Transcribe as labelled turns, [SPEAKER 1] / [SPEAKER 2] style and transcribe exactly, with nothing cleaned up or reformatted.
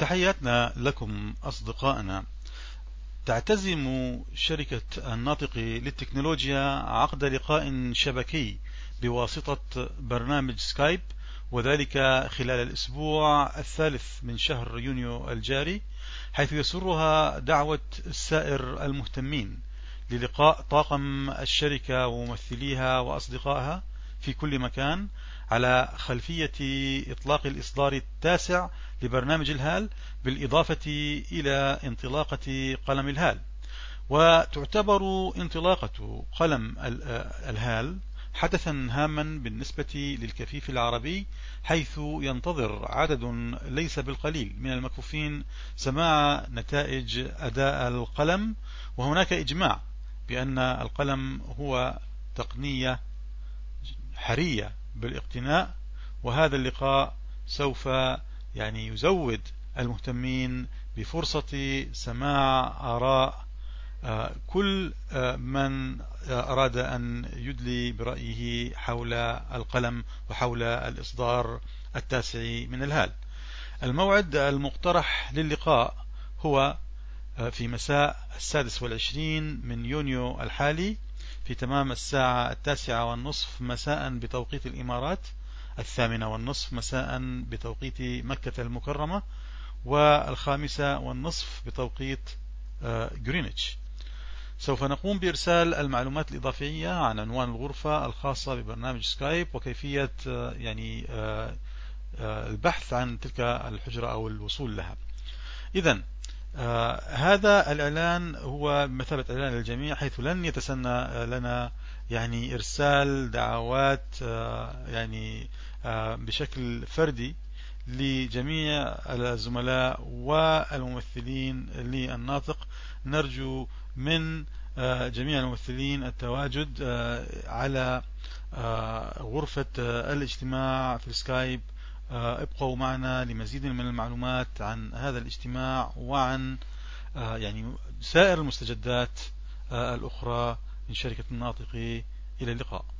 [SPEAKER 1] تحياتنا لكم أصدقائنا. تعتزم شركة الناطقي للتكنولوجيا عقد لقاء شبكي بواسطة برنامج سكايب، وذلك خلال الأسبوع الثالث من شهر يونيو الجاري، حيث يسرها دعوة السائر المهتمين للقاء طاقم الشركة وممثليها وأصدقائها في كل مكان على خلفية إطلاق الإصدار التاسع لبرنامج الهال، بالإضافة إلى انطلاقة قلم الهال. وتعتبر انطلاقة قلم الهال حدثا هاما بالنسبة للكفيف العربي، حيث ينتظر عدد ليس بالقليل من المكفوفين سماع نتائج أداء القلم. وهناك إجماع بأن القلم هو تقنية حرية بالاقتناء، وهذا اللقاء سوف يعني يزود المهتمين بفرصة سماع آراء كل من أراد أن يدلي برأيه حول القلم وحول الإصدار التاسع من الهال. الموعد المقترح للقاء هو في مساء السادس والعشرين من يونيو الحالي في تمام الساعة التاسعة والنصف مساء بتوقيت الإمارات، الثامنة والنصف مساء بتوقيت مكة المكرمة، والخامسة والنصف بتوقيت غرينتش. سوف نقوم بإرسال المعلومات الإضافية عن عنوان الغرفة الخاصة ببرنامج سكايب وكيفية يعني البحث عن تلك الحجرة أو الوصول لها. إذن آه هذا الإعلان هو بمثابة إعلان للجميع، حيث لن يتسنى لنا يعني إرسال دعوات آه يعني آه بشكل فردي لجميع الزملاء والممثلين للناطق. نرجو من آه جميع الممثلين التواجد آه على آه غرفة آه الاجتماع في سكايب. ابقوا معنا لمزيد من المعلومات عن هذا الاجتماع وعن يعني سائر المستجدات الأخرى من شركة الناطقي. إلى اللقاء.